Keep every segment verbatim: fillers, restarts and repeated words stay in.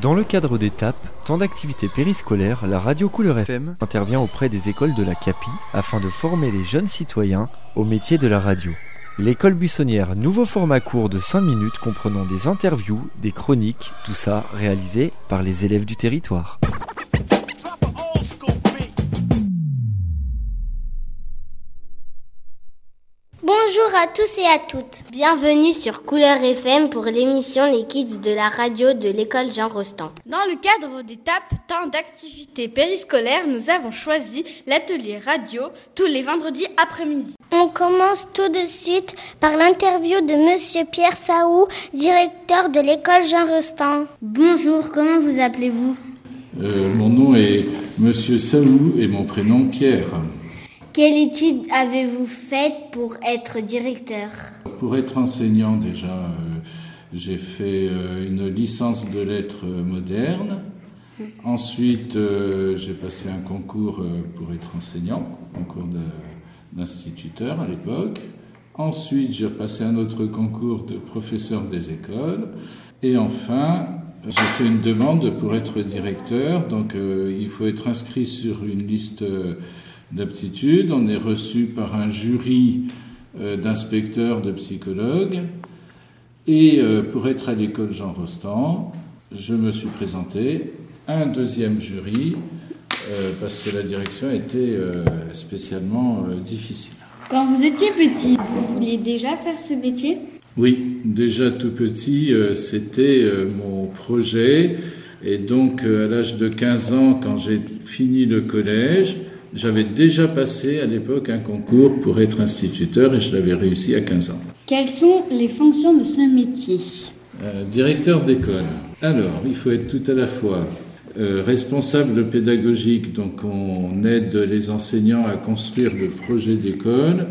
Dans le cadre d'Étape, temps d'activité périscolaire, la radio Couleur F M intervient auprès des écoles de la CAPI afin de former les jeunes citoyens au métier de la radio. L'école buissonnière, nouveau format court de cinq minutes comprenant des interviews, des chroniques, tout ça réalisé par les élèves du territoire. Bonjour à tous et à toutes. Bienvenue sur Couleur F M pour l'émission Les Kids de la radio de l'école Jean Rostand. Dans le cadre d'Étape, temps d'activité périscolaire, nous avons choisi l'atelier radio tous les vendredis après-midi. On commence tout de suite par l'interview de Monsieur Pierre Saou, directeur de l'école Jean Rostand. Bonjour, comment vous appelez-vous ? euh, Mon nom est Monsieur Saou et mon prénom Pierre. Quelle étude avez-vous faite pour être directeur ? Pour être enseignant, déjà, euh, j'ai fait euh, une licence de lettres modernes. Ensuite, euh, j'ai passé un concours euh, pour être enseignant, concours de, d'instituteur à l'époque. Ensuite, j'ai passé un autre concours de professeur des écoles. Et enfin, j'ai fait une demande pour être directeur. Donc, euh, il faut être inscrit sur une liste euh, d'aptitude. On est reçu par un jury euh, d'inspecteurs, de psychologues. Et euh, pour être à l'école Jean Rostand, je me suis présenté à un deuxième jury euh, parce que la direction était euh, spécialement euh, difficile. Quand vous étiez petit, vous vouliez déjà faire ce métier ? Oui, déjà tout petit, euh, c'était euh, mon projet. Et donc, euh, à l'âge de quinze ans, quand j'ai fini le collège, j'avais déjà passé à l'époque un concours pour être instituteur et je l'avais réussi à quinze ans. Quelles sont les fonctions de ce métier ? euh, Directeur d'école. Alors, il faut être tout à la fois euh, responsable pédagogique, donc on aide les enseignants à construire le projet d'école,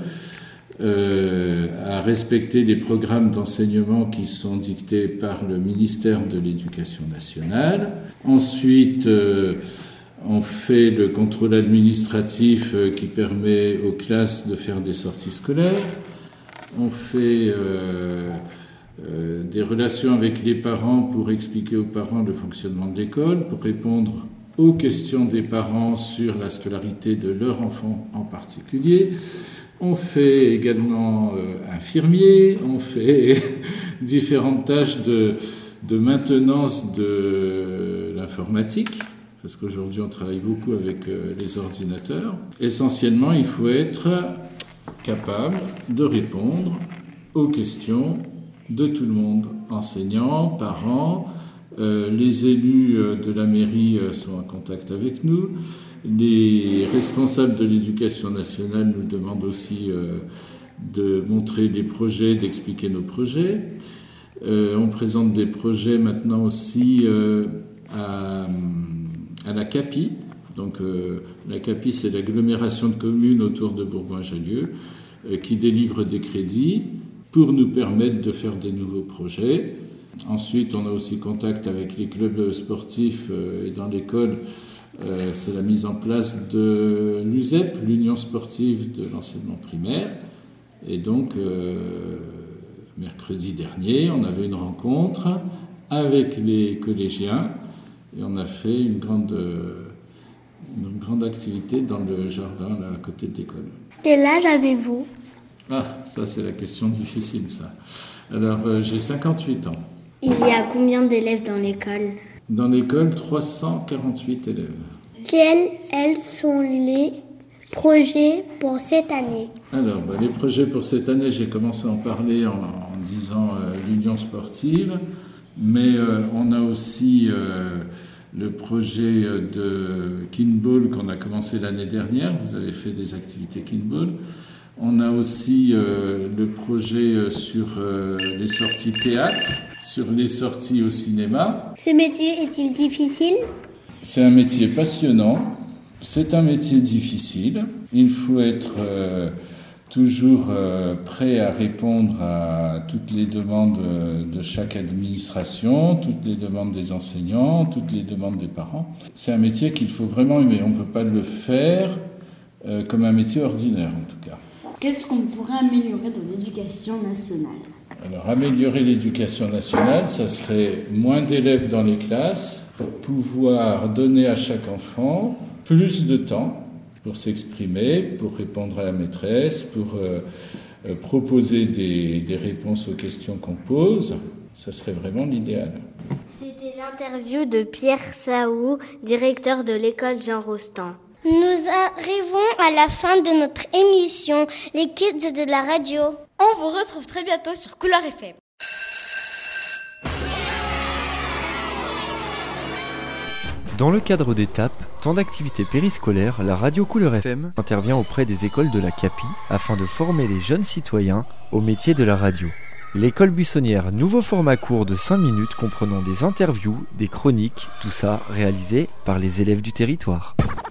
euh, à respecter les programmes d'enseignement qui sont dictés par le ministère de l'Éducation nationale. Ensuite, euh, on fait le contrôle administratif qui permet aux classes de faire des sorties scolaires. On fait euh, euh, des relations avec les parents pour expliquer aux parents le fonctionnement de l'école, pour répondre aux questions des parents sur la scolarité de leur enfant en particulier. On fait également euh, infirmier, on fait différentes tâches de, de maintenance de l'informatique. Parce qu'aujourd'hui, on travaille beaucoup avec euh, les ordinateurs. Essentiellement, il faut être capable de répondre aux questions de tout le monde. Enseignants, parents, euh, les élus de la mairie euh, sont en contact avec nous. Les responsables de l'éducation nationale nous demandent aussi euh, de montrer les projets, d'expliquer nos projets. Euh, on présente des projets maintenant aussi euh, à... à la CAPI. Donc euh, la CAPI, c'est l'agglomération de communes autour de Bourgoin-Jallieu euh, qui délivre des crédits pour nous permettre de faire des nouveaux projets. Ensuite, on a aussi contact avec les clubs sportifs euh, et dans l'école, euh, c'est la mise en place de l'U S E P, l'Union sportive de l'enseignement primaire. Et donc, euh, mercredi dernier, on avait une rencontre avec les collégiens. Et on a fait une grande, une grande activité dans le jardin, là, à côté de l'école. Quel âge avez-vous ? Ah, ça c'est la question difficile, ça. Alors, euh, j'ai cinquante-huit ans. Il y a combien d'élèves dans l'école ? Dans l'école, trois cent quarante-huit élèves. Quels elles sont les projets pour cette année ? Alors, bah, les projets pour cette année, j'ai commencé à en parler en, en disant euh, l'union sportive. Mais euh, on a aussi euh, le projet de Kinball qu'on a commencé l'année dernière. Vous avez fait des activités Kinball. On a aussi euh, le projet sur euh, les sorties théâtre, sur les sorties au cinéma. Ce métier est-il difficile ? C'est un métier passionnant. C'est un métier difficile. Il faut être... Euh, toujours euh, prêt à répondre à toutes les demandes de chaque administration, toutes les demandes des enseignants, toutes les demandes des parents. C'est un métier qu'il faut vraiment aimer. On ne peut pas le faire euh, comme un métier ordinaire, en tout cas. Qu'est-ce qu'on pourrait améliorer dans l'éducation nationale ? Alors, améliorer l'éducation nationale, ça serait moins d'élèves dans les classes pour pouvoir donner à chaque enfant plus de temps pour s'exprimer, pour répondre à la maîtresse, pour euh, euh, proposer des, des réponses aux questions qu'on pose. Ça serait vraiment l'idéal. C'était l'interview de Pierre Saou, directeur de l'école Jean Rostand. Nous arrivons à la fin de notre émission, les kids de la radio. On vous retrouve très bientôt sur Couleur F M. Dans le cadre des T A P, temps d'activité périscolaire, la radio Couleur F M intervient auprès des écoles de la CAPI afin de former les jeunes citoyens au métier de la radio. L'école buissonnière, nouveau format court de cinq minutes comprenant des interviews, des chroniques, tout ça réalisé par les élèves du territoire.